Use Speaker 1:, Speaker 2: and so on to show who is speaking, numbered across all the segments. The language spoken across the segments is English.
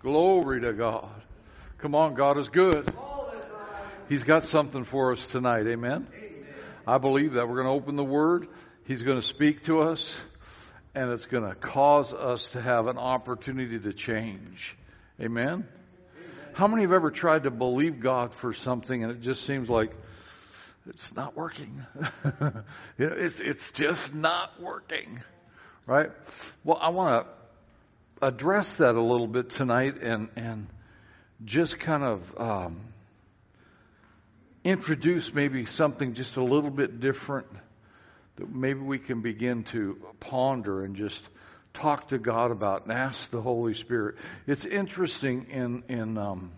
Speaker 1: Glory to God. Come on, God is good. He's got something for us tonight. Amen? I believe that. We're going to open the Word. He's going to speak to us. And it's going to cause us to have an opportunity to change. Amen? How many have ever tried to believe God for something and it just seems like it's not working? It's just not working. Right? Well, I want to address that a little bit tonight and just kind of introduce maybe something just a little bit different that maybe we can begin to ponder and just talk to God about and ask the Holy Spirit. It's interesting in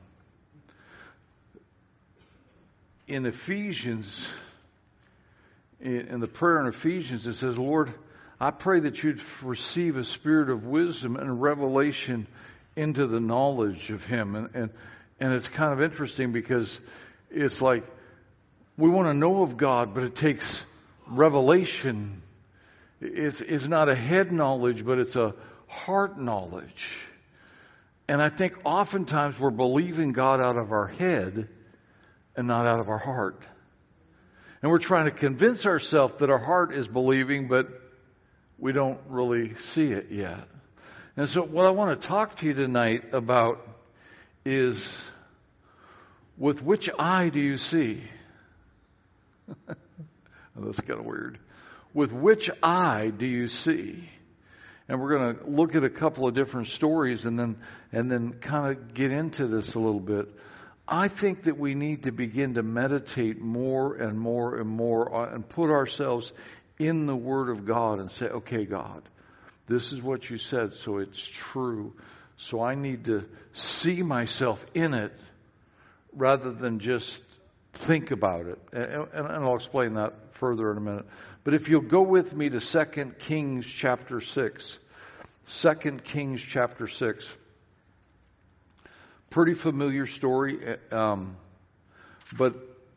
Speaker 1: Ephesians, in the prayer in Ephesians, it says, Lord, I pray that you'd receive a spirit of wisdom and revelation into the knowledge of Him. And it's kind of interesting because it's like we want to know of God, but it takes revelation. It's not a head knowledge, but it's a heart knowledge. And I think oftentimes we're believing God out of our head and not out of our heart. And we're trying to convince ourselves that our heart is believing, but we don't really see it yet. And so what I want to talk to you tonight about is, with which eye do you see? That's kind of weird. With which eye do you see? And we're going to look at a couple of different stories and then kind of get into this a little bit. I think that we need to begin to meditate more and more and more and put ourselves in the Word of God and say, okay, God, this is what you said, so it's true. So I need to see myself in it rather than just think about it. And I'll explain that further in a minute. But if you'll go with me to 2 Kings chapter 6. 2 Kings chapter 6. Pretty familiar story, but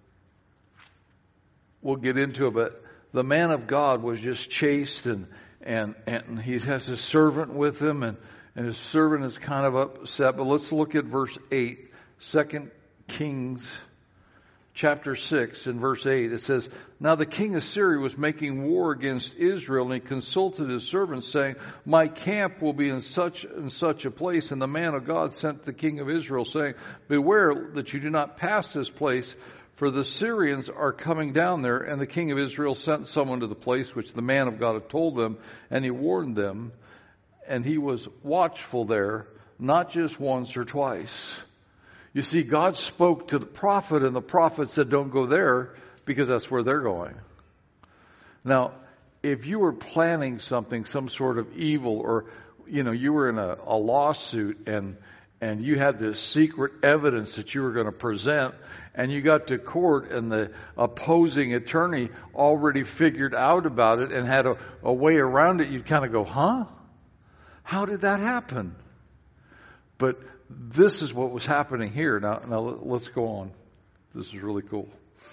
Speaker 1: we'll get into it. But the man of God was just chased, and he has his servant with him, and his servant is kind of upset. But let's look at verse 8, 2 Kings chapter 6 and verse 8. It says, Now the king of Syria was making war against Israel, and he consulted his servants, saying, My camp will be in such and such a place. And the man of God sent the king of Israel, saying, Beware that you do not pass this place, for the Syrians are coming down there. And the king of Israel sent someone to the place which the man of God had told them, and he warned them. And he was watchful there, not just once or twice. You see, God spoke to the prophet, and the prophet said, don't go there, because that's where they're going. Now, if you were planning something, some sort of evil, or, you were in a lawsuit, and you had this secret evidence that you were going to present, and you got to court, and the opposing attorney already figured out about it and had a way around it, you'd kind of go, huh? How did that happen? But this is what was happening here. Now let's go on. This is really cool.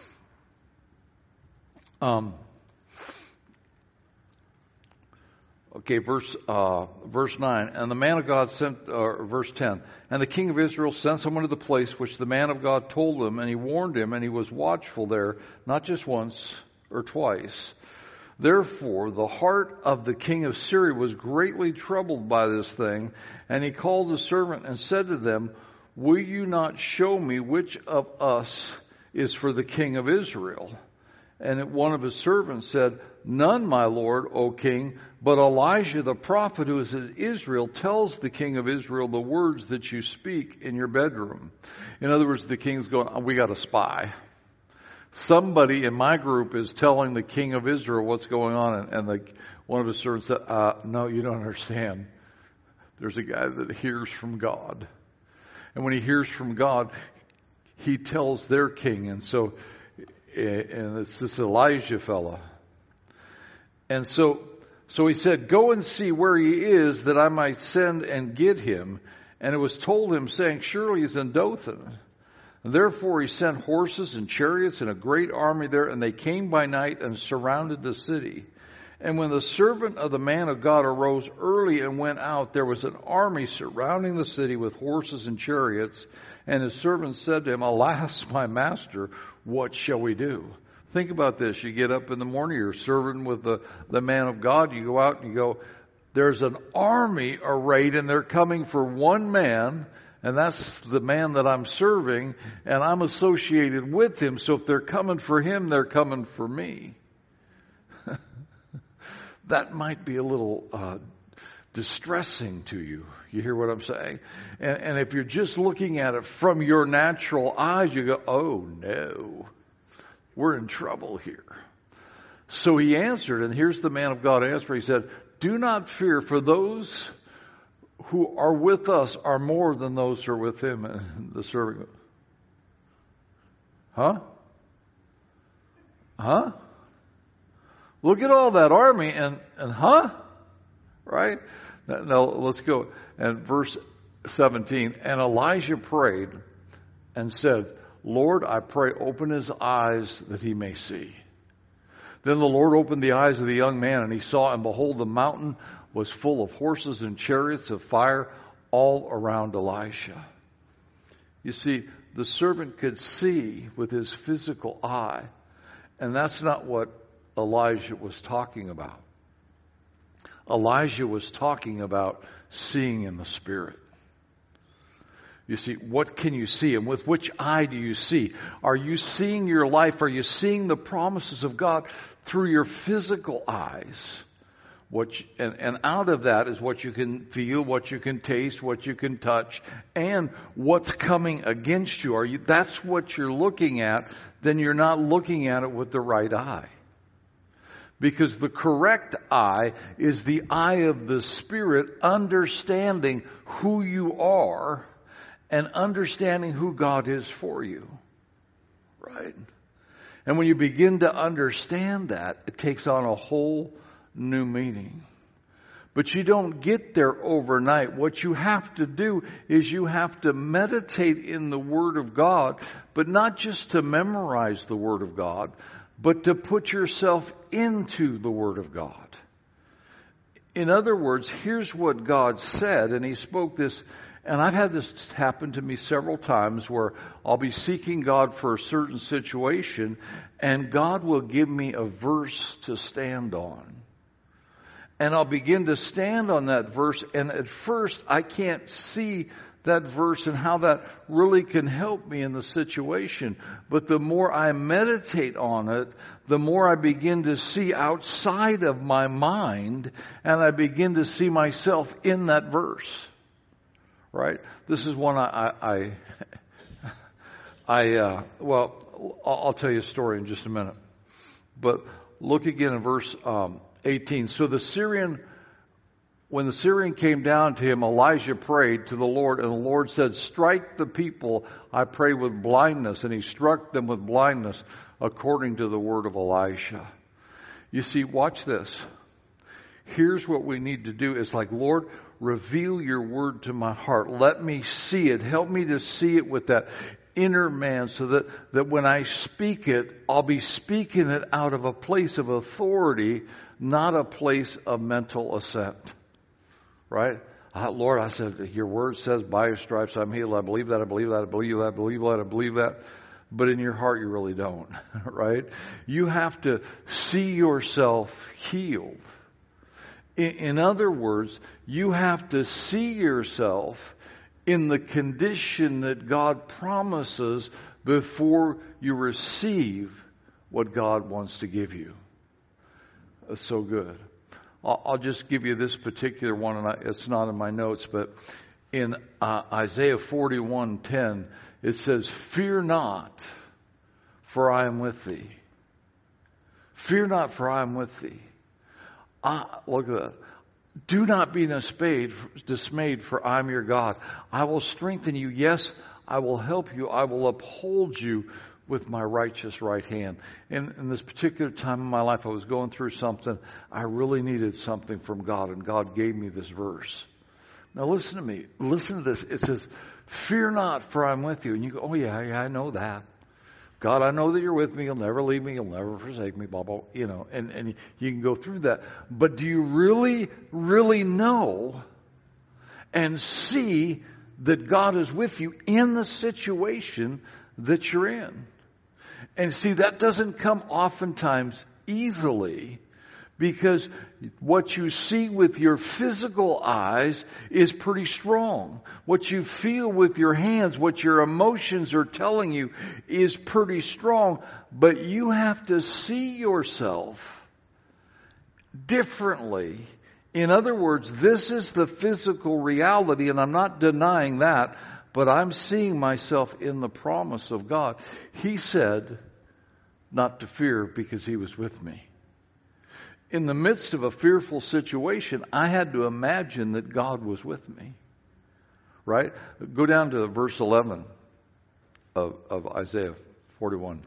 Speaker 1: Okay, verse 9. And the man of God sent, verse 10. And the king of Israel sent someone to the place which the man of God told him, and he warned him, and he was watchful there, not just once or twice. Therefore, the heart of the king of Syria was greatly troubled by this thing, and he called the servant and said to them, Will you not show me which of us is for the king of Israel? And one of his servants said, None, my lord, O king, but Elijah the prophet who is in Israel tells the king of Israel the words that you speak in your bedroom. In other words, the king's going, we got a spy. Somebody in my group is telling the king of Israel what's going on. And one of his servants said, no, you don't understand. There's a guy that hears from God. And when he hears from God, he tells their king. And so, and it's this Elijah fella. And so he said, Go and see where he is, that I might send and get him. And it was told him, saying, Surely he's in Dothan. And therefore he sent horses and chariots and a great army there, and they came by night and surrounded the city. And when the servant of the man of God arose early and went out, there was an army surrounding the city with horses and chariots. And his servant said to him, Alas, my master, what shall we do? Think about this. You get up in the morning, you're serving with the man of God. You go out and you go, there's an army arrayed and they're coming for one man. And that's the man that I'm serving. And I'm associated with him. So if they're coming for him, they're coming for me. That might be a little distressing to you. You hear what I'm saying? And if you're just looking at it from your natural eyes, you go, oh no, we're in trouble here. So he answered, and here's the man of God answer. He said, do not fear, for those who are with us are more than those who are with him. And the servant, huh? Look at all that army and right? Now let's go. And verse 17, and Elijah prayed and said, Lord, I pray, open his eyes that he may see. Then the Lord opened the eyes of the young man, and he saw, and behold, the mountain was full of horses and chariots of fire all around Elisha. You see, the servant could see with his physical eye, and that's not what Elijah was talking about. Elijah was talking about seeing in the Spirit. You see, what can you see? And with which eye do you see? Are you seeing your life? Are you seeing the promises of God through your physical eyes? And out of that is what you can feel, what you can taste, what you can touch, and what's coming against you. That's what you're looking at, then you're not looking at it with the right eye. Because the correct eye is the eye of the Spirit, understanding who you are and understanding who God is for you. Right? And when you begin to understand that, it takes on a whole new meaning. But you don't get there overnight. What you have to do is you have to meditate in the Word of God, but not just to memorize the Word of God, but to put yourself into the Word of God. In other words, here's what God said, and He spoke this, and I've had this happen to me several times where I'll be seeking God for a certain situation, and God will give me a verse to stand on. And I'll begin to stand on that verse, and at first I can't see that verse and how that really can help me in the situation. But the more I meditate on it, the more I begin to see outside of my mind, and I begin to see myself in that verse. Right? This is one I'll tell you a story in just a minute. But look again in verse 18. So when the Syrian came down to him, Elijah prayed to the Lord, and the Lord said, strike the people, I pray, with blindness. And he struck them with blindness according to the word of Elisha. You see, watch this. Here's what we need to do. It's like, Lord, reveal your word to my heart. Let me see it. Help me to see it with that inner man, so that when I speak it, I'll be speaking it out of a place of authority, not a place of mental assent. Right? Lord, I said, your word says, by your stripes I'm healed. I believe that, I believe that, I believe that, I believe that, I believe that. But in your heart, you really don't. Right? You have to see yourself healed. In other words, you have to see yourself in the condition that God promises before you receive what God wants to give you. That's so good. I'll just give you this particular one, and it's not in my notes, but in Isaiah 41:10, it says, fear not, for I am with thee. Fear not, for I am with thee. Look at that. Do not be dismayed, for I am your God. I will strengthen you. Yes, I will help you. I will uphold you with my righteous right hand. In this particular time in my life, I was going through something. I really needed something from God, and God gave me this verse. Now listen to me. Listen to this. It says, fear not, for I'm with you. And you go, oh yeah, I know that. God, I know that you're with me. You'll never leave me. You'll never forsake me, blah, blah, and you can go through that. But do you really, really know and see that God is with you in the situation that you're in? And see, that doesn't come oftentimes easily, because what you see with your physical eyes is pretty strong. What you feel with your hands, what your emotions are telling you is pretty strong. But you have to see yourself differently. In other words, this is the physical reality, and I'm not denying that, but I'm seeing myself in the promise of God. He said not to fear because He was with me. In the midst of a fearful situation, I had to imagine that God was with me. Right? Go down to verse 11 of Isaiah 41.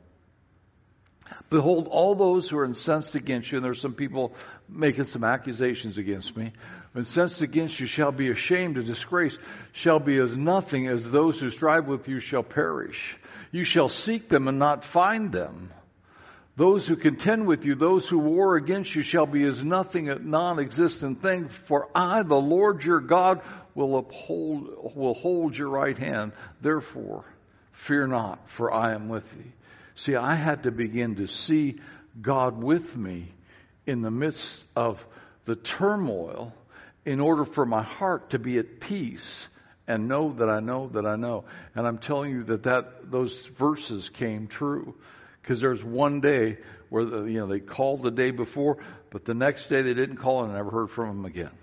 Speaker 1: Behold, all those who are incensed against you, and there's some people making some accusations against me, incensed against you shall be ashamed and disgraced, shall be as nothing, as those who strive with you shall perish. You shall seek them and not find them. Those who contend with you, those who war against you, shall be as nothing, a non-existent thing. For I, the Lord your God, will hold your right hand. Therefore, fear not, for I am with thee. See, I had to begin to see God with me in the midst of the turmoil in order for my heart to be at peace and know that I know that I know. And I'm telling you that those verses came true. Because there's one day where they called the day before, but the next day they didn't call and I never heard from them again.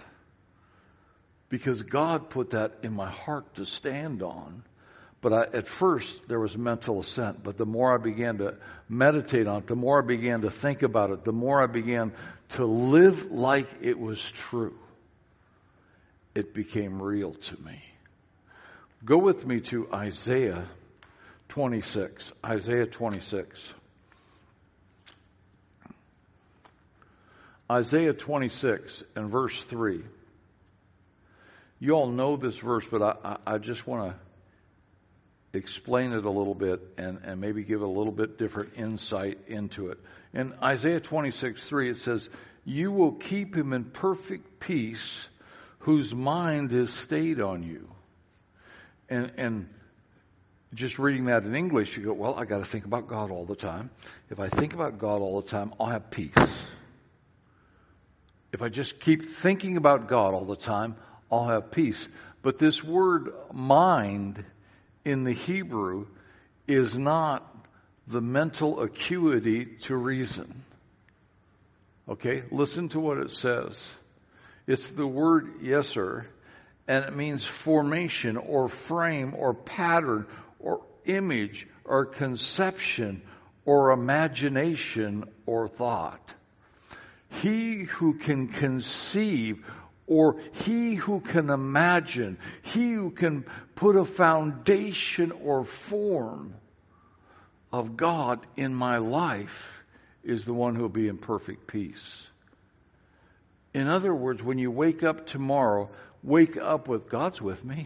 Speaker 1: Because God put that in my heart to stand on. But at first there was mental assent. But the more I began to meditate on it, the more I began to think about it, the more I began to live like it was true, it became real to me. Go with me to Isaiah 26. Isaiah 26. Isaiah 26 and verse 3. You all know this verse, but I just want to explain it a little bit and maybe give a little bit different insight into it. In Isaiah 26:3, it says, you will keep him in perfect peace whose mind is stayed on you. And just reading that in English, you go, well, I got to think about God all the time. If I think about God all the time, I'll have peace. If I just keep thinking about God all the time, I'll have peace. But this word mind in the Hebrew is not the mental acuity to reason. Okay, listen to what it says. It's the word yeser, and it means formation or frame or pattern or image or conception or imagination or thought. He who can conceive or he who can imagine, he who can put a foundation or form of God in my life is the one who will be in perfect peace. In other words, when you wake up tomorrow, wake up with God's with me.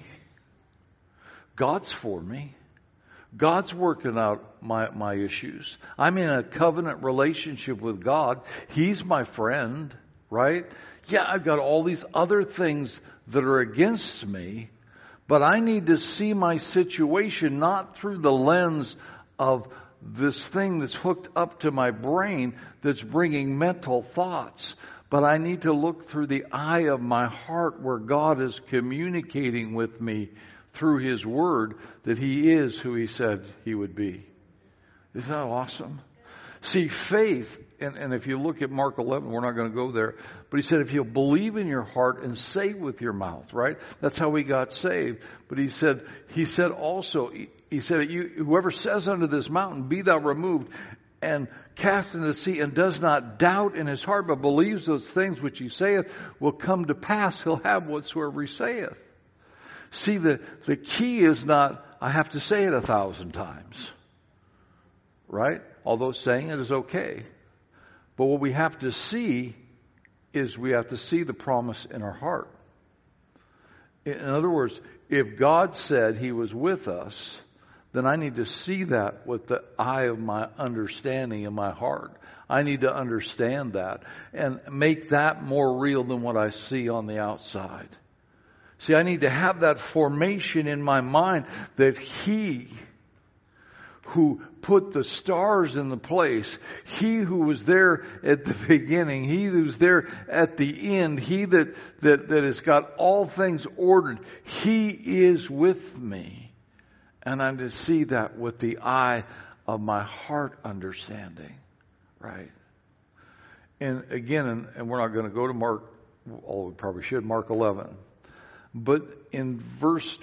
Speaker 1: God's for me. God's working out my issues. I'm in a covenant relationship with God. He's my friend, right? Yeah, I've got all these other things that are against me, but I need to see my situation not through the lens of this thing that's hooked up to my brain that's bringing mental thoughts. But I need to look through the eye of my heart where God is communicating with me through His Word that He is who He said He would be. Isn't that awesome? See, faith, and if you look at Mark 11, we're not going to go there, but He said if you'll believe in your heart and say with your mouth, right? That's how we got saved. But He said also, whoever says unto this mountain, be thou removed, and cast into the sea, and does not doubt in his heart, but believes those things which he saith will come to pass, he'll have whatsoever he saith. See, the key is not, I have to say it 1,000 times. Right? Although saying it is okay. But what we have to see is we have to see the promise in our heart. In other words, if God said He was with us, then I need to see that with the eye of my understanding in my heart. I need to understand that and make that more real than what I see on the outside. See, I need to have that formation in my mind that He who put the stars in the place, He who was there at the beginning, He who's there at the end, He that has got all things ordered, He is with me. And I'm to see that with the eye of my heart understanding. Right? And again, and we're not going to go to Mark, although we probably should, Mark 11. But in verse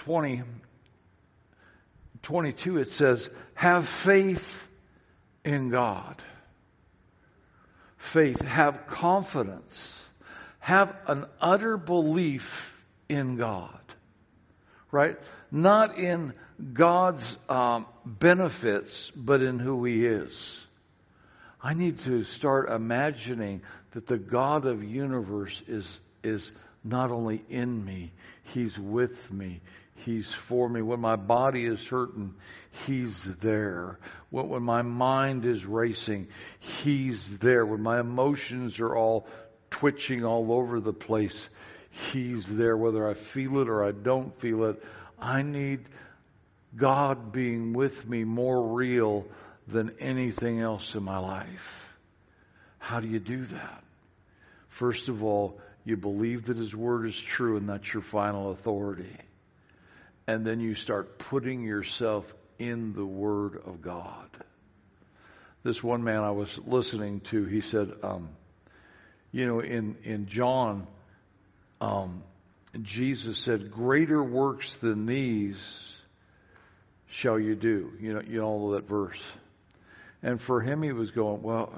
Speaker 1: 22, it says, have faith in God. Faith, have confidence. Have an utter belief in God. Right? Not in God's benefits, but in who He is. I need to start imagining that the God of universe is not only in me, He's with me. He's for me. When my body is hurting, He's there. When my mind is racing, He's there. When my emotions are all twitching all over the place, He's there. Whether I feel it or I don't feel it, I need God being with me more real than anything else in my life. How do you do that? First of all, you believe that His Word is true and that's your final authority. And then you start putting yourself in the Word of God. This one man I was listening to, he said, in John, Jesus said, greater works than these shall you do. You know that verse. And for him, he was going, well,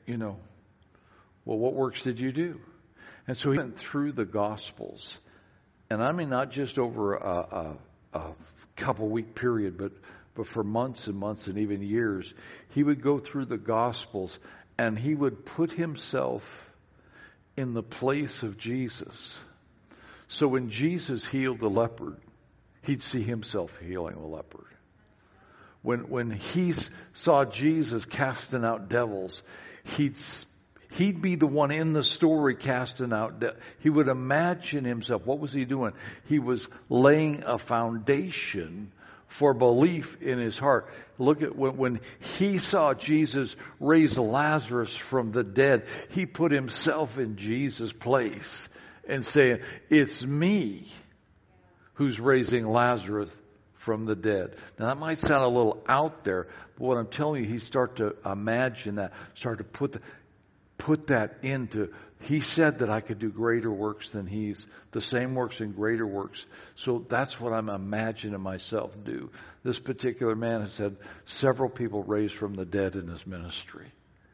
Speaker 1: what works did you do? And so he went through the Gospels. And I mean, not just over a couple week period, but for months and months and even years, he would go through the Gospels and he would put himself in the place of Jesus. So when Jesus healed the leopard, he'd see himself healing the leopard. When he saw Jesus casting out devils, he'd be the one in the story casting out devils. He would imagine himself. What was he doing? He was laying a foundation for belief in his heart. Look at when he saw Jesus raise Lazarus from the dead, he put himself in Jesus' place and saying, it's me who's raising Lazarus from the dead. Now that might sound a little out there, but what I'm telling you, he start to imagine that, start to put that into, he said that I could do greater works than the same works and greater works. So that's what I'm imagining myself do. This particular man has had several people raised from the dead in his ministry.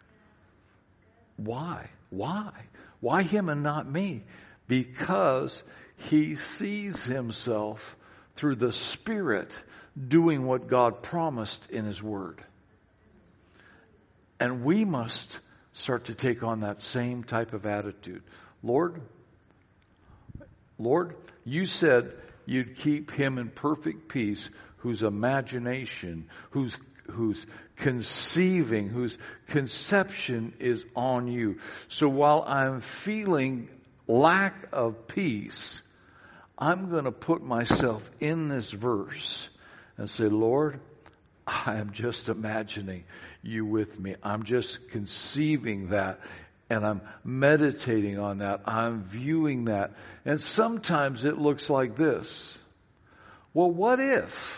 Speaker 1: Why? Why him and not me? Because he sees himself through the Spirit doing what God promised in His Word. And we must start to take on that same type of attitude. Lord, you said you'd keep him in perfect peace whose imagination, whose conceiving, whose conception is on you. So while I'm feeling lack of peace, I'm going to put myself in this verse and say, Lord, I am just imagining you with me. I'm just conceiving that and I'm meditating on that. I'm viewing that. And sometimes it looks like this. Well, what if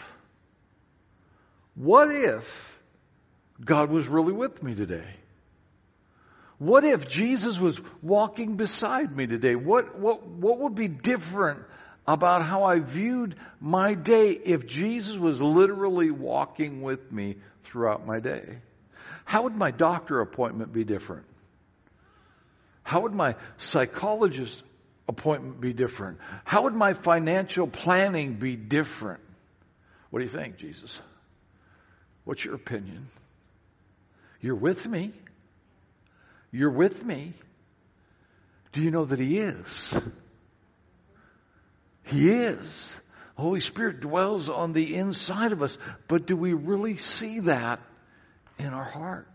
Speaker 1: God was really with me today? What if Jesus was walking beside me today? What would be different about how I viewed my day if Jesus was literally walking with me throughout my day? How would my doctor appointment be different? How would my psychologist appointment be different? How would my financial planning be different? What do you think, Jesus? What's your opinion? You're with me. You're with me. Do you know that He is? He is. Holy Spirit dwells on the inside of us, but do we really see that in our heart?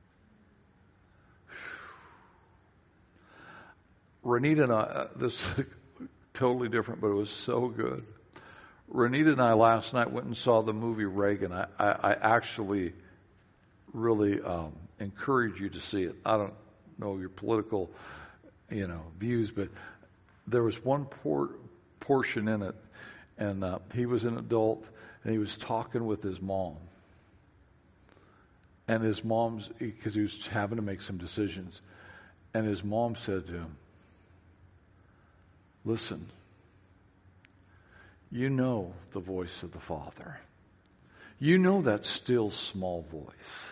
Speaker 1: Renita and I, this is totally different, but it was so good. Renita and I last night went and saw the movie Reagan. I actually really encourage you to see it. I don't know your political, views, but there was one portion in it, and he was an adult, and he was talking with his mom. And his mom's, because he was having to make some decisions, and his mom said to him, "Listen, you know the voice of the Father. You know that still small voice."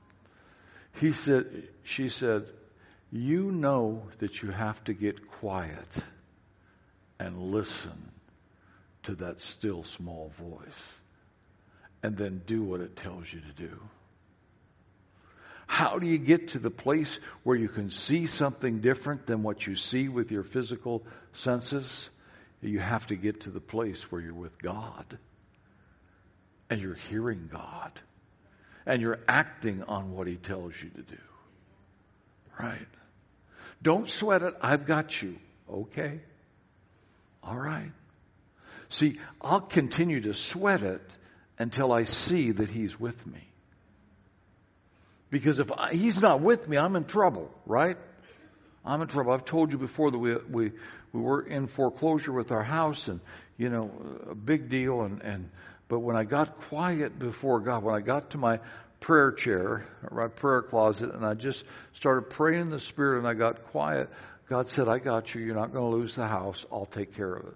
Speaker 1: She said, "You know that you have to get quiet and listen to that still small voice, and then do what it tells you to do." How do you get to the place where you can see something different than what you see with your physical senses? You have to get to the place where you're with God, and you're hearing God, and you're acting on what He tells you to do. Right? Don't sweat it. I've got you. Okay. All right. See, I'll continue to sweat it until I see that He's with me. Because if He's not with me, I'm in trouble, right? I'm in trouble. I've told you before that we were in foreclosure with our house, and a big deal. But when I got quiet before God, when I got to my prayer chair, or my prayer closet, and I just started praying in the Spirit, and I got quiet, God said, "I got you. You're not going to lose the house. I'll take care of it."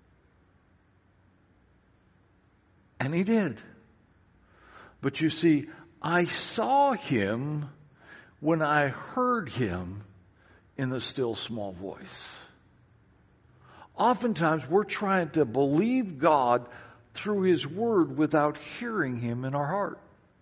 Speaker 1: And He did. But you see, I saw Him when I heard Him in the still small voice. Oftentimes we're trying to believe God through His Word without hearing Him in our heart.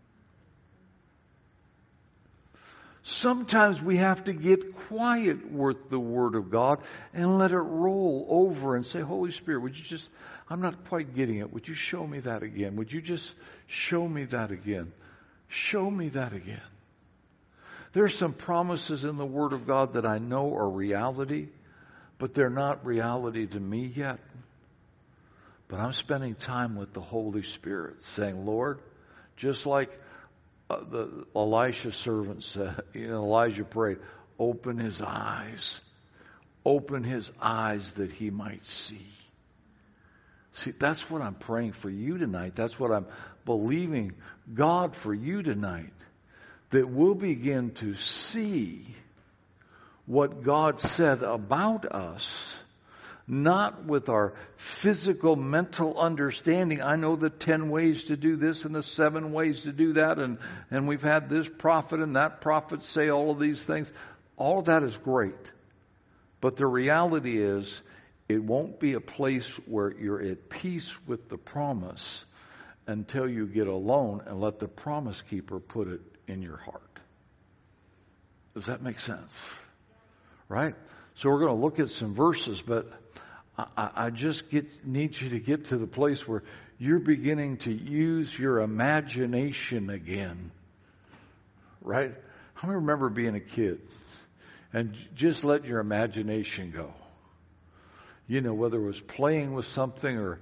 Speaker 1: Sometimes we have to get quiet with the Word of God and let it roll over and say, "Holy Spirit, would you just, I'm not quite getting it. Would you show me that again? Would you just show me that again? Show me that again." There are some promises in the Word of God that I know are reality, but they're not reality to me yet. But I'm spending time with the Holy Spirit saying, "Lord," just like the Elisha servant said, Elijah prayed, "Open his eyes. Open his eyes that he might see." See, that's what I'm praying for you tonight. That's what I'm believing God for you tonight. That we'll begin to see what God said about us, not with our physical, mental understanding. I know the 10 ways to do this and the 7 ways to do that, and we've had this prophet and that prophet say all of these things. All of that is great. But the reality is, it won't be a place where you're at peace with the promise until you get alone and let the promise keeper put it in your heart. Does that make sense? Right? So we're going to look at some verses, but I just need you to get to the place where you're beginning to use your imagination again. Right? How many remember being a kid and just let your imagination go? Whether it was playing with something or,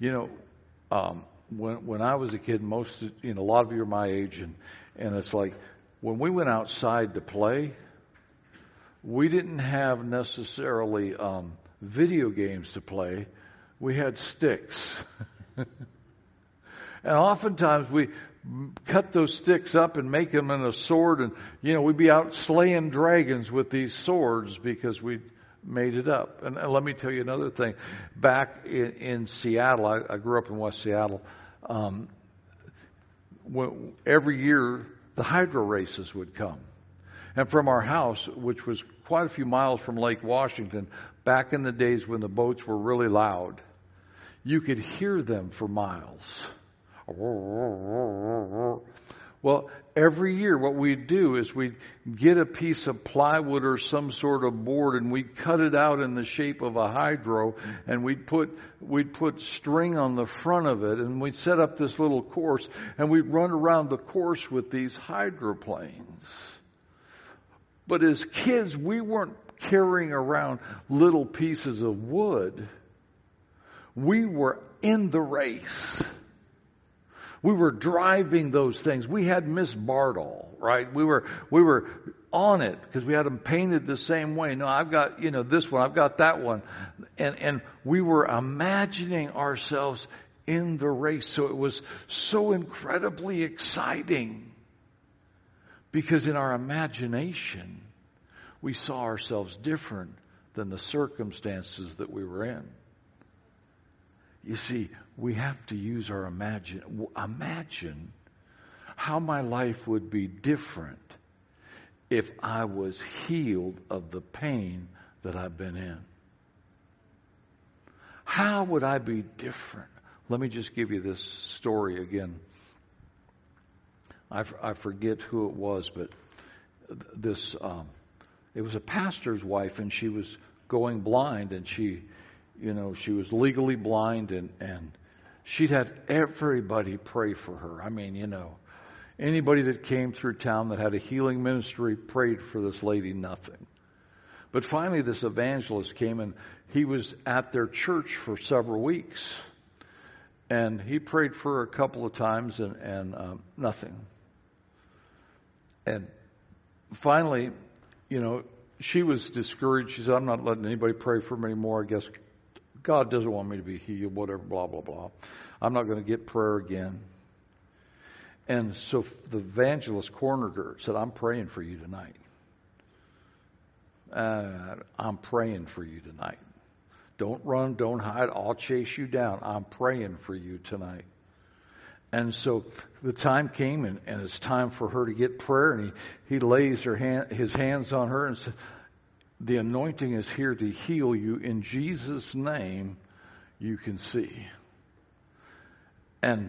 Speaker 1: when I was a kid, a lot of you are my age, and it's like when we went outside to play, we didn't have necessarily video games to play. We had sticks. And oftentimes we cut those sticks up and make them in a sword, and, we'd be out slaying dragons with these swords because we made it up. And let me tell you another thing. Back in Seattle, I grew up in West Seattle. Every year the hydro races would come. And from our house, which was quite a few miles from Lake Washington, back in the days when the boats were really loud, you could hear them for miles. Well, every year what we'd do is we'd get a piece of plywood or some sort of board and we'd cut it out in the shape of a hydro and we'd put string on the front of it and we'd set up this little course and we'd run around the course with these hydroplanes. But as kids, we weren't carrying around little pieces of wood. We were in the race. We were driving those things. We had Miss Bardall, right? We were on it because we had them painted the same way. No, I've got, this one, I've got that one. And we were imagining ourselves in the race. So it was so incredibly exciting because in our imagination, we saw ourselves different than the circumstances that we were in. You see, we have to use our imagine how my life would be different if I was healed of the pain that I've been in. How would I be different? Let me just give you this story again. I forget who it was, but it was a pastor's wife, and she was going blind, and she was legally blind, and she'd had everybody pray for her. I mean, anybody that came through town that had a healing ministry prayed for this lady, nothing. But finally this evangelist came, and he was at their church for several weeks. And he prayed for her a couple of times, and nothing. And finally, she was discouraged. She said, I'm not letting anybody pray for me anymore. I guess God doesn't want me to be healed, whatever, blah, blah, blah. I'm not going to get prayer again. And so the evangelist cornered her, said, I'm praying for you tonight. I'm praying for you tonight. Don't run, don't hide. I'll chase you down. I'm praying for you tonight. And so the time came, and it's time for her to get prayer, and he lays his hands on her and said, the anointing is here to heal you. In Jesus' name, you can see. And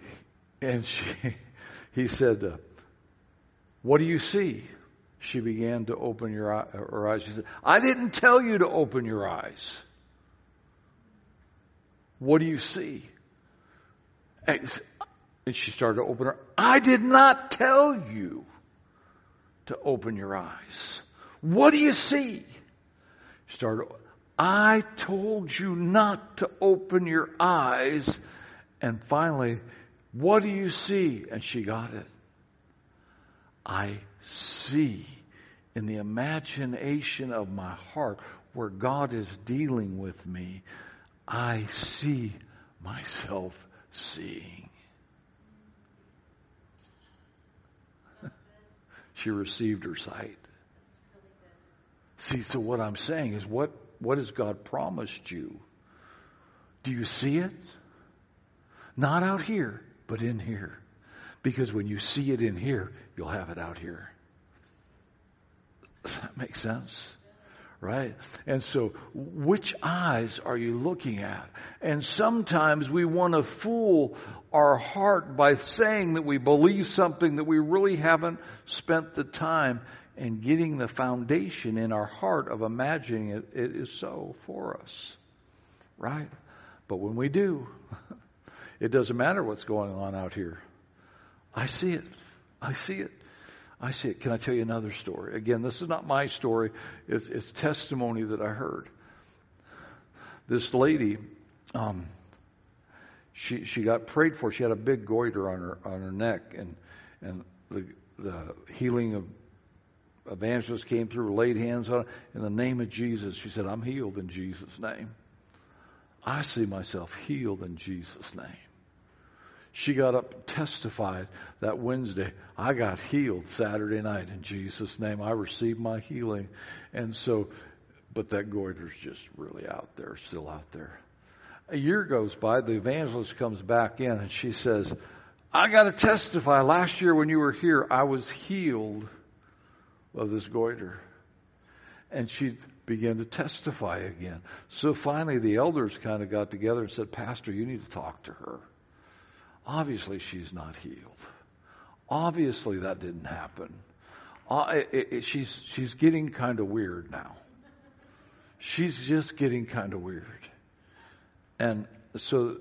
Speaker 1: he said, what do you see? She began to open her eyes. She said, I didn't tell you to open your eyes. What do you see? And she started to open her. I did not tell you to open your eyes. What do you see? She started. I told you not to open your eyes. And finally, what do you see? And she got it. I see in the imagination of my heart where God is dealing with me. I see myself seeing. She received her sight. See, so what I'm saying is, what has God promised you? Do you see it? Not out here, but in here. Because when you see it in here, you'll have it out here. Does that make sense? Right? And so, which eyes are you looking at? And sometimes we want to fool our heart by saying that we believe something that we really haven't spent the time and getting the foundation in our heart of imagining it is so for us. Right? But when we do, it doesn't matter what's going on out here. I see it. I see it. I see it. Can I tell you another story? Again, this is not my story. It's testimony that I heard. This lady, she got prayed for. She had a big goiter on her neck, and the healing of evangelist came through, laid hands on her. In the name of Jesus, she said, I'm healed in Jesus' name. I see myself healed in Jesus' name. She got up and testified that Wednesday. I got healed Saturday night in Jesus' name. I received my healing. And so, but that goiter's just really out there, still out there. A year goes by, the evangelist comes back in and she says, I got to testify. Last year when you were here, I was healed of this goiter. And she began to testify again. So finally the elders kind of got together and said, Pastor, you need to talk to her. Obviously, she's not healed. Obviously that didn't happen. She's getting kind of weird now. She's just getting kind of weird. And so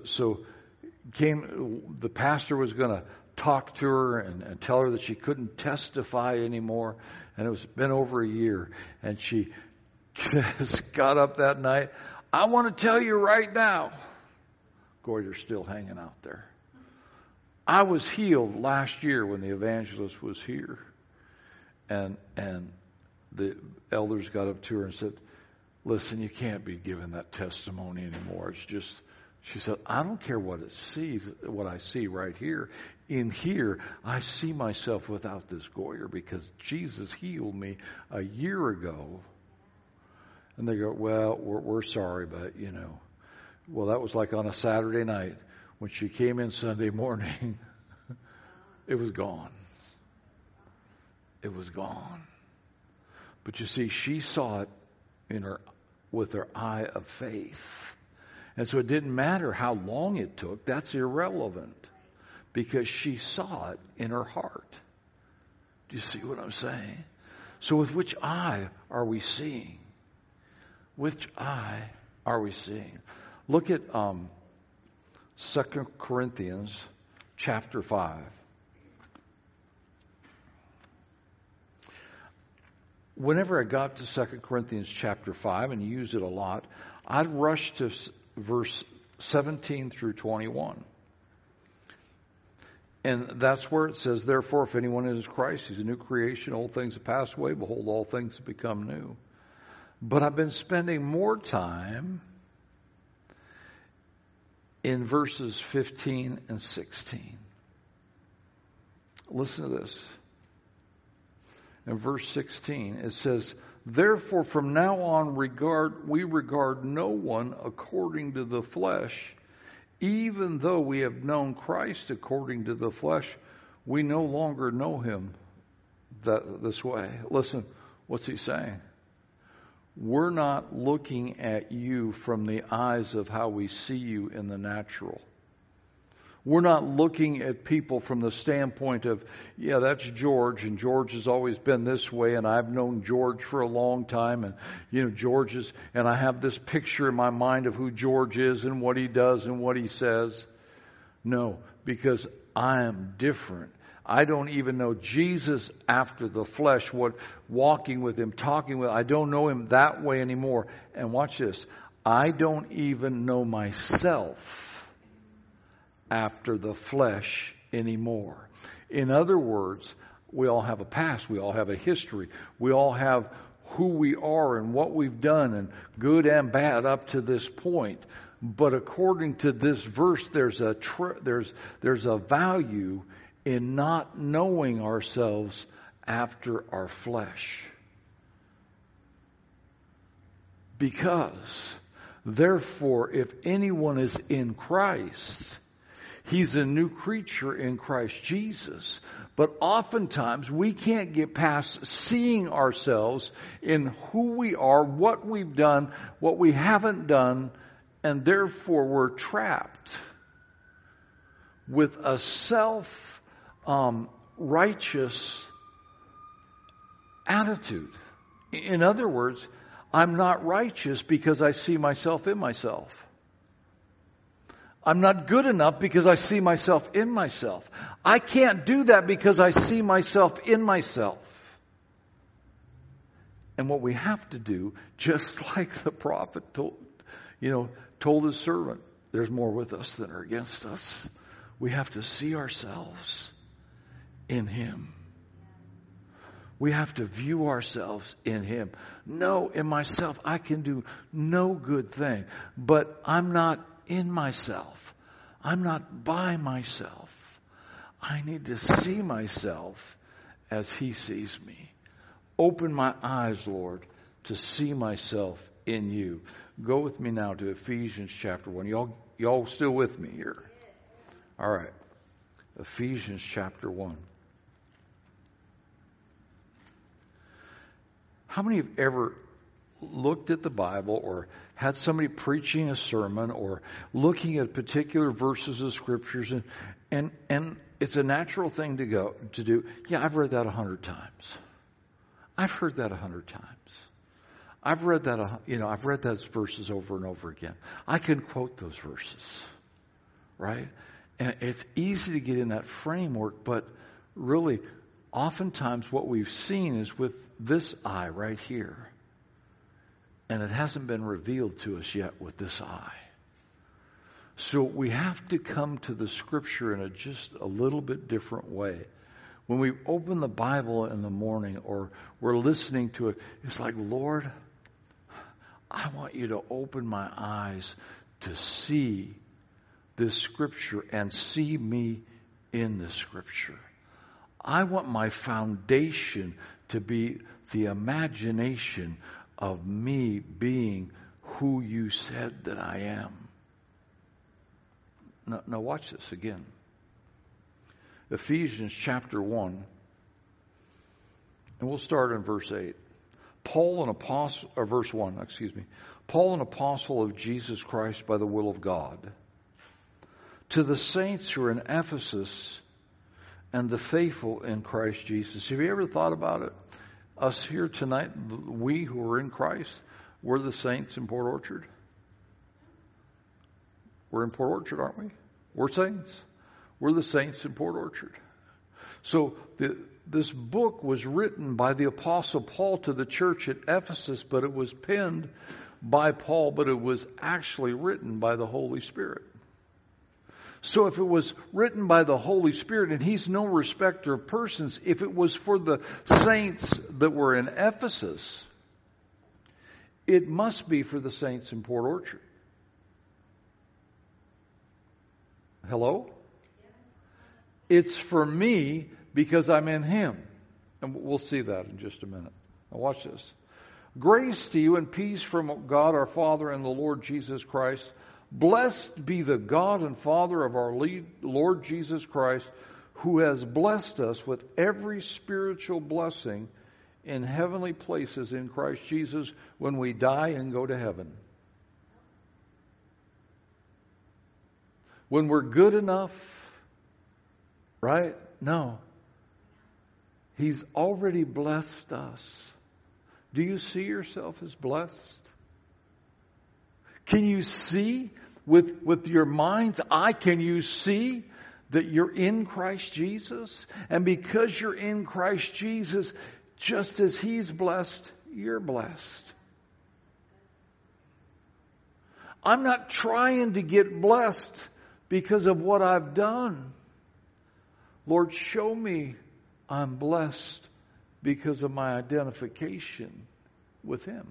Speaker 1: the pastor was going to talk to her and tell her that she couldn't testify anymore. And it was been over a year. And she got up that night. I want to tell you right now. Goiter's still hanging out there. I was healed last year when the evangelist was here. And the elders got up to her and said, listen, you can't be giving that testimony anymore. It's just, she said, I don't care what I see right here. In here, I see myself without this goiter because Jesus healed me a year ago. And they go, well, we're sorry, but well, that was like on a Saturday night. When she came in Sunday morning, it was gone. It was gone. But you see, she saw it with her eye of faith. And so it didn't matter how long it took. That's irrelevant because she saw it in her heart. Do you see what I'm saying? So with which eye are we seeing? Which eye are we seeing? Look at 2 Corinthians chapter 5. Whenever I got to 2 Corinthians chapter 5 and used it a lot, I'd rush to verse 17 through 21. And that's where it says, therefore, if anyone is Christ, he's a new creation. Old things have passed away. Behold, all things have become new. But I've been spending more time in verses 15 and 16. Listen to this. In verse 16, it says, therefore, from now on, we regard no one according to the flesh. Even though we have known Christ according to the flesh, we no longer know him this way. Listen, what's he saying? We're not looking at you from the eyes of how we see you in the natural. We're not looking at people from the standpoint of, yeah, that's George, and George has always been this way, and I've known George for a long time, and and I have this picture in my mind of who George is and what he does and what he says. No, because I am different. I don't even know Jesus after the flesh, walking with him, talking with him. I don't know him that way anymore. And watch this. I don't even know myself after the flesh anymore. In other words, we all have a past. We all have a history. We all have who we are and what we've done, and good and bad up to this point. But according to this verse, there's a value in not knowing ourselves after our flesh. Because, therefore, if anyone is in Christ, he's a new creature in Christ Jesus. But oftentimes we can't get past seeing ourselves in who we are, what we've done, what we haven't done, and therefore we're trapped with a self-righteous attitude. In other words, I'm not righteous because I see myself in myself. I'm not good enough because I see myself in myself. I can't do that because I see myself in myself. And what we have to do, just like the prophet told his servant, there's more with us than are against us. We have to see ourselves in him. We have to view ourselves in him. No, in myself, I can do no good thing. But I'm not in myself. I'm not by myself. I need to see myself as he sees me. Open my eyes, Lord, to see myself in you. Go with me now to Ephesians chapter 1. Y'all still with me here? All right. Ephesians chapter 1. How many have ever looked at the Bible or had somebody preaching a sermon or looking at particular verses of scriptures, and it's a natural thing to do. Yeah, I've read that 100 times. I've heard that 100 times. I've read that, I've read those verses over and over again. I can quote those verses, right? And it's easy to get in that framework, but really, oftentimes what we've seen is with this eye right here. And it hasn't been revealed to us yet with this eye. So we have to come to the Scripture in just a little bit different way. When we open the Bible in the morning or we're listening to it, it's like, Lord, I want you to open my eyes to see this Scripture and see me in the Scripture. I want my foundation to be the imagination of me being who you said that I am. Now watch this again. Ephesians chapter 1. And we'll start in verse 8. Verse 1, excuse me. Paul, an apostle of Jesus Christ by the will of God, to the saints who are in Ephesus and the faithful in Christ Jesus. Have you ever thought about it? Us here tonight, we who are in Christ, we're the saints in Port Orchard. We're in Port Orchard, aren't we? We're saints. We're the saints in Port Orchard. So this book was written by the Apostle Paul to the church at Ephesus, but it was penned by Paul, but it was actually written by the Holy Spirit. So if it was written by the Holy Spirit, and he's no respecter of persons, if it was for the saints that were in Ephesus, it must be for the saints in Port Orchard. Hello? It's for me because I'm in him. And we'll see that in just a minute. Now watch this. Grace to you and peace from God our Father and the Lord Jesus Christ. Blessed be the God and Father of our Lord Jesus Christ, who has blessed us with every spiritual blessing in heavenly places in Christ Jesus when we die and go to heaven. When we're good enough, right? No. He's already blessed us. Do you see yourself as blessed? Can you see with your mind's eye, can you see that you're in Christ Jesus? And because you're in Christ Jesus, just as He's blessed, you're blessed. I'm not trying to get blessed because of what I've done. Lord, show me I'm blessed because of my identification with Him.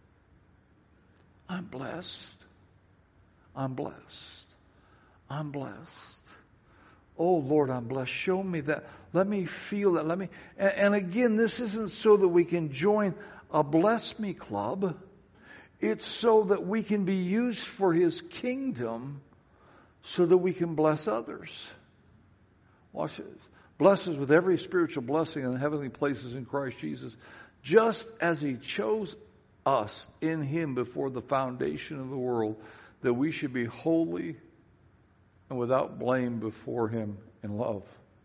Speaker 1: I'm blessed. I'm blessed. I'm blessed. Oh, Lord, I'm blessed. Show me that. Let me feel that. And again, this isn't so that we can join a Bless Me Club. It's so that we can be used for His kingdom so that we can bless others. Watch this. Bless us with every spiritual blessing in the heavenly places in Christ Jesus, just as He chose us in Him before the foundation of the world, that we should be holy and without blame before Him in love.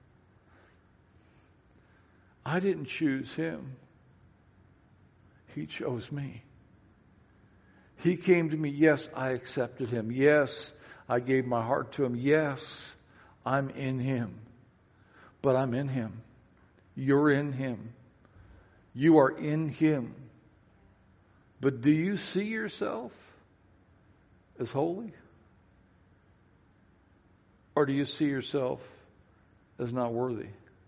Speaker 1: I didn't choose Him. He chose me. He came to me. Yes, I accepted Him. Yes, I gave my heart to Him. Yes, I'm in Him. But I'm in Him. You're in Him. You are in Him. But do you see yourself as holy? Or do you see yourself as not worthy?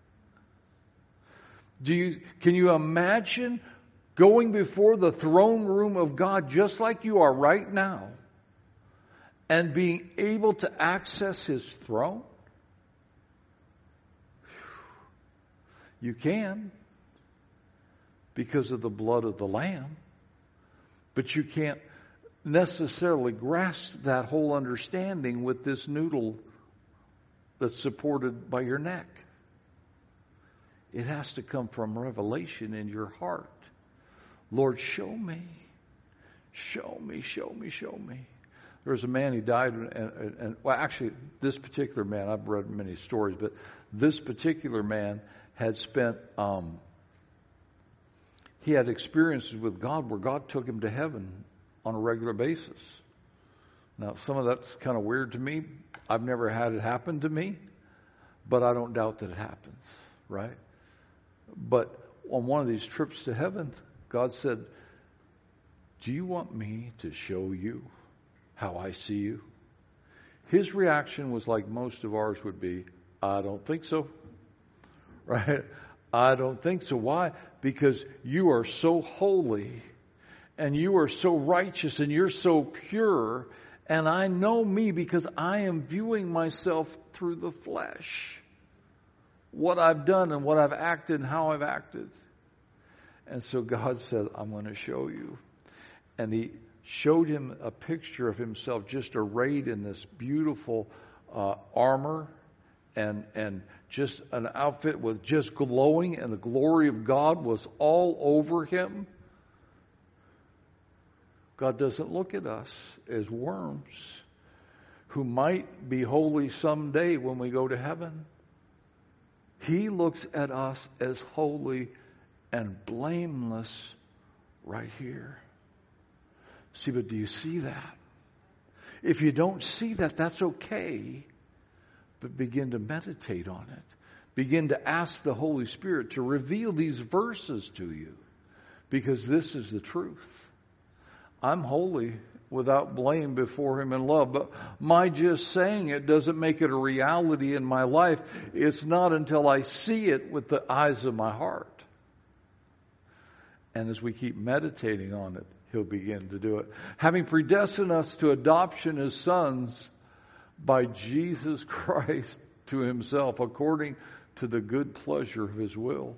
Speaker 1: Can you imagine going before the throne room of God just like you are right now and being able to access His throne? You can, because of the blood of the Lamb. But you can't necessarily grasp that whole understanding with this noodle that's supported by your neck. It has to come from revelation in your heart. Lord, show me. Show me, show me, show me. There was a man, he died, and well, actually, this particular man, I've read many stories, but this particular man had spent, he had experiences with God where God took him to heaven on a regular basis. Now, some of that's kind of weird to me. I've never had it happen to me, but I don't doubt that it happens, right? But on one of these trips to heaven, God said, do you want me to show you how I see you? His reaction was like most of ours would be, I don't think so. Right? I don't think so. Why? Because you are so holy and you are so righteous and you're so pure, and I know me because I am viewing myself through the flesh. What I've done and what I've acted and how I've acted. And so God said, I'm going to show you. And he showed him a picture of himself just arrayed in this beautiful armor and just an outfit with just glowing, and the glory of God was all over him. God doesn't look at us as worms who might be holy someday when we go to heaven. He looks at us as holy and blameless right here. See, but do you see that? If you don't see that, that's okay. But begin to meditate on it. Begin to ask the Holy Spirit to reveal these verses to you. Because this is the truth. I'm holy without blame before Him in love. But my just saying it doesn't make it a reality in my life. It's not until I see it with the eyes of my heart. And as we keep meditating on it, He'll begin to do it. Having predestined us to adoption as sons by Jesus Christ to Himself, according to the good pleasure of His will.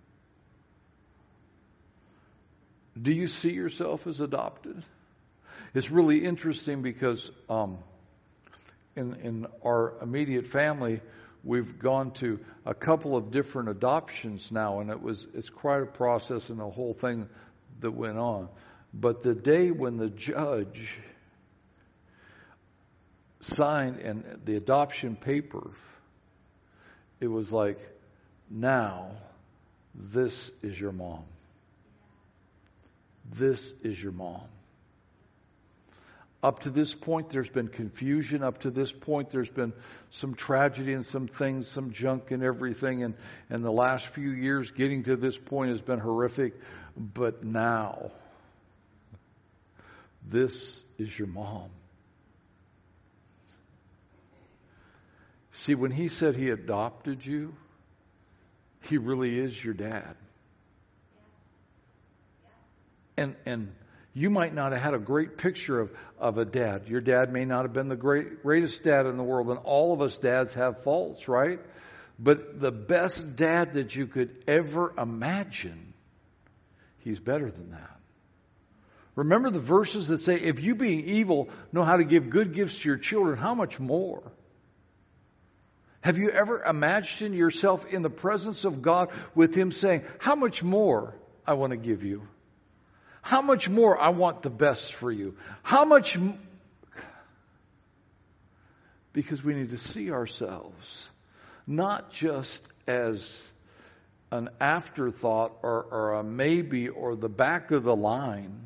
Speaker 1: Do you see yourself as adopted? It's really interesting because in our immediate family, we've gone to a couple of different adoptions now, and it's quite a process and a whole thing that went on. But the day when the judge signed and the adoption paper, it was like, now this is your mom. This is your mom. Up to this point, there's been confusion. Up to this point, there's been some tragedy and some things, some junk and everything. And the last few years, getting to this point has been horrific. But now, this is your mom. See, when He said He adopted you, He really is your dad. And you might not have had a great picture of a dad. Your dad may not have been the greatest dad in the world. And all of us dads have faults, right? But the best dad that you could ever imagine, He's better than that. Remember the verses that say, if you being evil know how to give good gifts to your children, how much more? Have you ever imagined yourself in the presence of God with Him saying, how much more I want to give you? How much more I want the best for you? How much? Because we need to see ourselves not just as an afterthought or a maybe or the back of the line,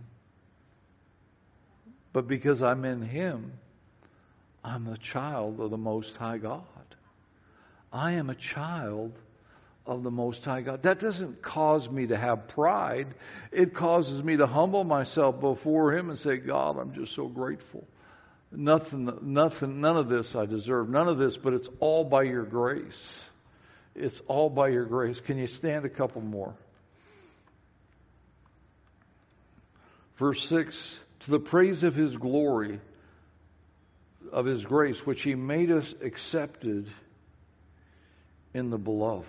Speaker 1: but because I'm in Him, I'm a child of the Most High God. I am a child of the Most High God. That doesn't cause me to have pride. It causes me to humble myself before Him and say, God, I'm just so grateful. None of this I deserve. None of this, but it's all by your grace. It's all by your grace. Can you stand a couple more? Verse 6, to the praise of His glory, of His grace, which He made us accepted in the beloved.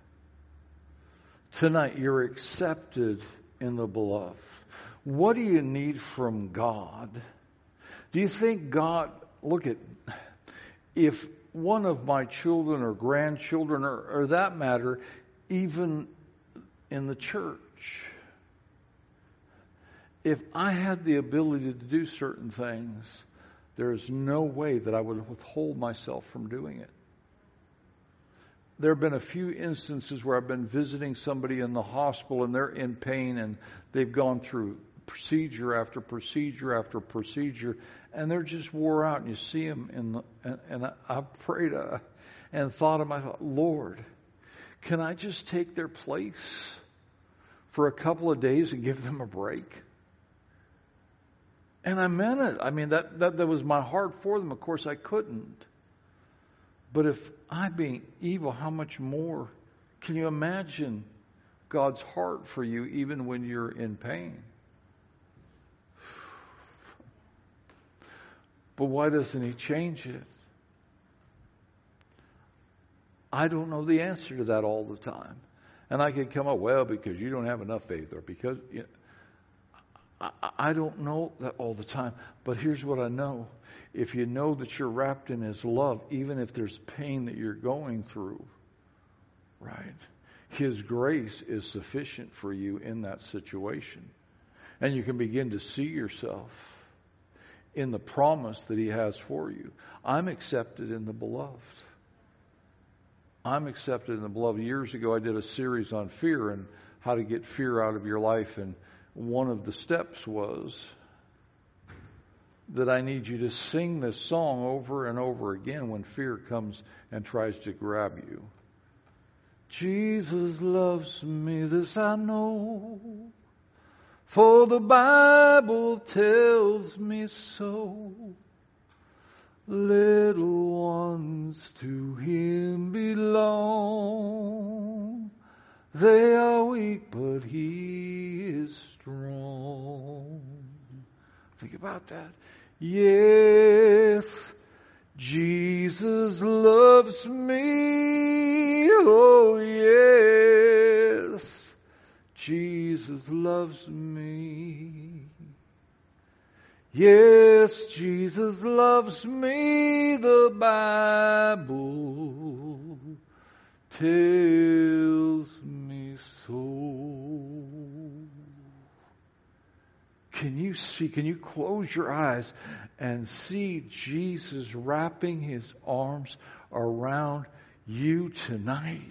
Speaker 1: Tonight, you're accepted in the beloved. What do you need from God? Do you think God, look at, if one of my children or grandchildren, or that matter, even in the church, if I had the ability to do certain things, there is no way that I would withhold myself from doing it. There have been a few instances where I've been visiting somebody in the hospital and they're in pain and they've gone through procedure after procedure after procedure and they're just wore out, and you see them and I prayed and thought of myself, Lord, can I just take their place for a couple of days and give them a break? And I meant it. I mean, that was my heart for them. Of course, I couldn't. But if I being evil, how much more can you imagine God's heart for you even when you're in pain? But why doesn't He change it? I don't know the answer to that all the time. And I could come up, well, because you don't have enough faith, or because, you know, I don't know that all the time. But here's what I know. If you know that you're wrapped in His love, even if there's pain that you're going through, right? His grace is sufficient for you in that situation. And you can begin to see yourself in the promise that He has for you. I'm accepted in the beloved. I'm accepted in the beloved. Years ago, I did a series on fear and how to get fear out of your life. And one of the steps was that I need you to sing this song over and over again when fear comes and tries to grab you. Jesus loves me, this I know, for the Bible tells me so. Little ones to Him belong. They are weak, but He is strong. Think about that. Yes, Jesus loves me. Oh, yes, Jesus loves me. Yes, Jesus loves me. The Bible tells me so. Can you see, can you close your eyes and see Jesus wrapping His arms around you tonight?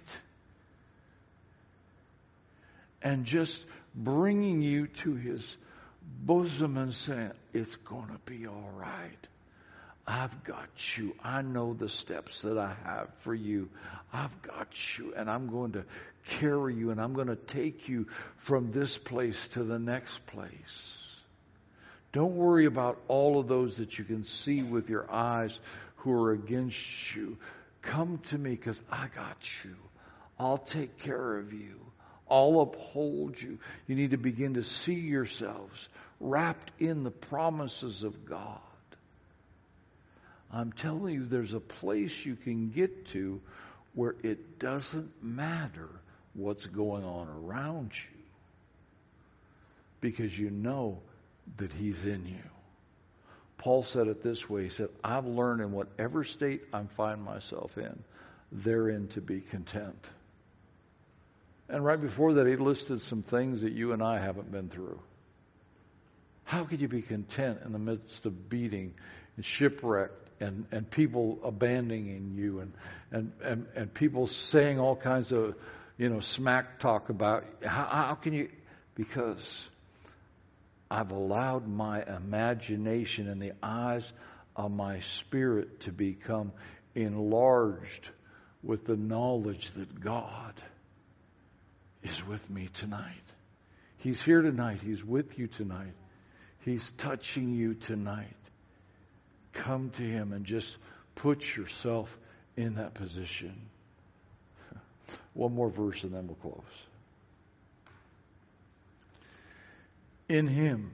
Speaker 1: And just bringing you to His bosom and saying, it's going to be all right. I've got you. I know the steps that I have for you. I've got you, and I'm going to carry you, and I'm going to take you from this place to the next place. Don't worry about all of those that you can see with your eyes who are against you. Come to me, because I got you. I'll take care of you. I'll uphold you. You need to begin to see yourselves wrapped in the promises of God. I'm telling you, there's a place you can get to where it doesn't matter what's going on around you, because you know that He's in you. Paul said it this way. He said, I've learned in whatever state I find myself in, therein to be content. And right before that, he listed some things that you and I haven't been through. How could you be content in the midst of beating and shipwreck and people abandoning you and people saying all kinds of, smack talk about you? How can you? Because I've allowed my imagination and the eyes of my spirit to become enlarged with the knowledge that God is with me tonight. He's here tonight. He's with you tonight. He's touching you tonight. Come to Him and just put yourself in that position. One more verse and then we'll close. In Him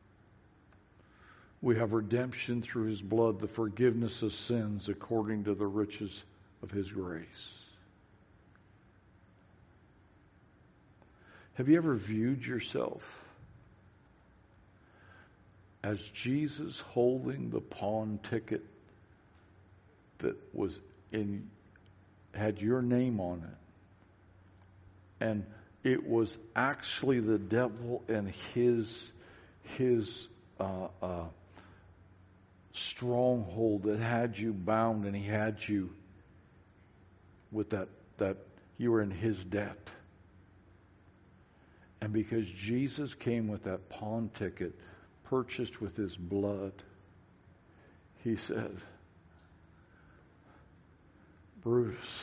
Speaker 1: we have redemption through His blood, the forgiveness of sins according to the riches of His grace. Have you ever viewed yourself as Jesus holding the pawn ticket that had your name on it? And it was actually the devil and his his stronghold that had you bound, and he had you with that you were in his debt. And because Jesus came with that pawn ticket purchased with his blood, he said, Bruce,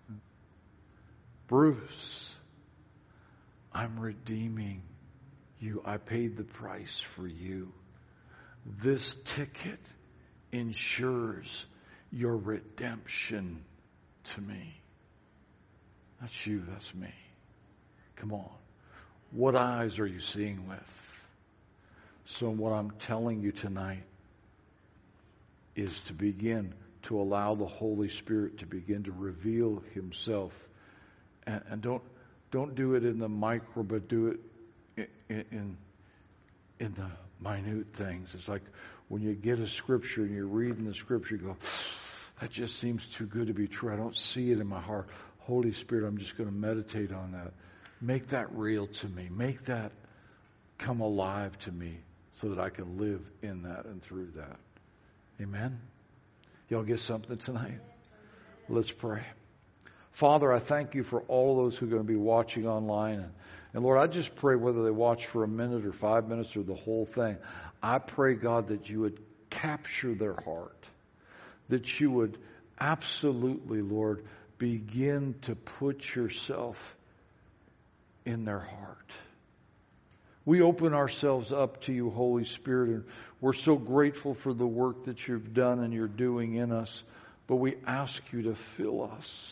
Speaker 1: I'm redeeming you. I paid the price for you. This ticket ensures your redemption to me. That's you, that's me. Come on. What eyes are you seeing with? So what I'm telling you tonight is to begin to allow the Holy Spirit to begin to reveal himself. And don't do it in the micro, but do it in the minute things. It's like when you get a scripture and you're reading the scripture, you go, that just seems too good to be true. I don't see it in my heart. Holy Spirit, I'm just going to meditate on that. Make that real to me. Make that come alive to me so that I can live in that and through that. Amen? Y'all get something tonight? Let's pray. Father, I thank you for all those who are going to be watching online. And Lord, I just pray whether they watch for a minute or 5 minutes or the whole thing, I pray, God, that you would capture their heart. That you would absolutely, Lord, begin to put yourself in their heart. We open ourselves up to you, Holy Spirit, and we're so grateful for the work that you've done and you're doing in us. But we ask you to fill us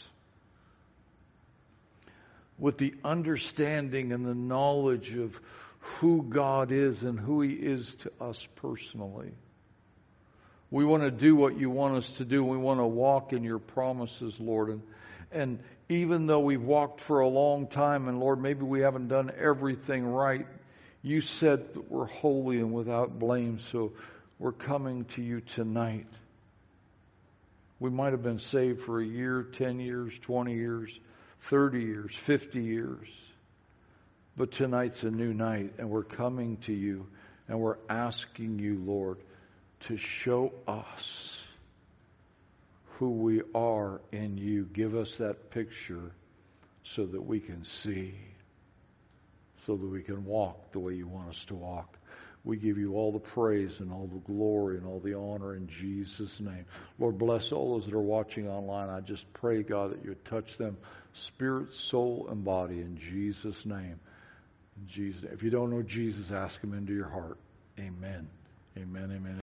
Speaker 1: with the understanding and the knowledge of who God is and who he is to us personally. We want to do what you want us to do. We want to walk in your promises, Lord. And even though we've walked for a long time, and Lord, maybe we haven't done everything right, you said that we're holy and without blame, so we're coming to you tonight. We might have been saved for a year, 10 years, 20 years, 30 years, 50 years. But tonight's a new night, and we're coming to you, and we're asking you, Lord, to show us who we are in you. Give us that picture so that we can see, so that we can walk the way you want us to walk. We give you all the praise and all the glory and all the honor in Jesus' name. Lord, bless all those that are watching online. I just pray, God, that you would touch them, spirit, soul, and body, in Jesus' name. In Jesus' name. If you don't know Jesus, ask him into your heart. Amen. Amen. Amen.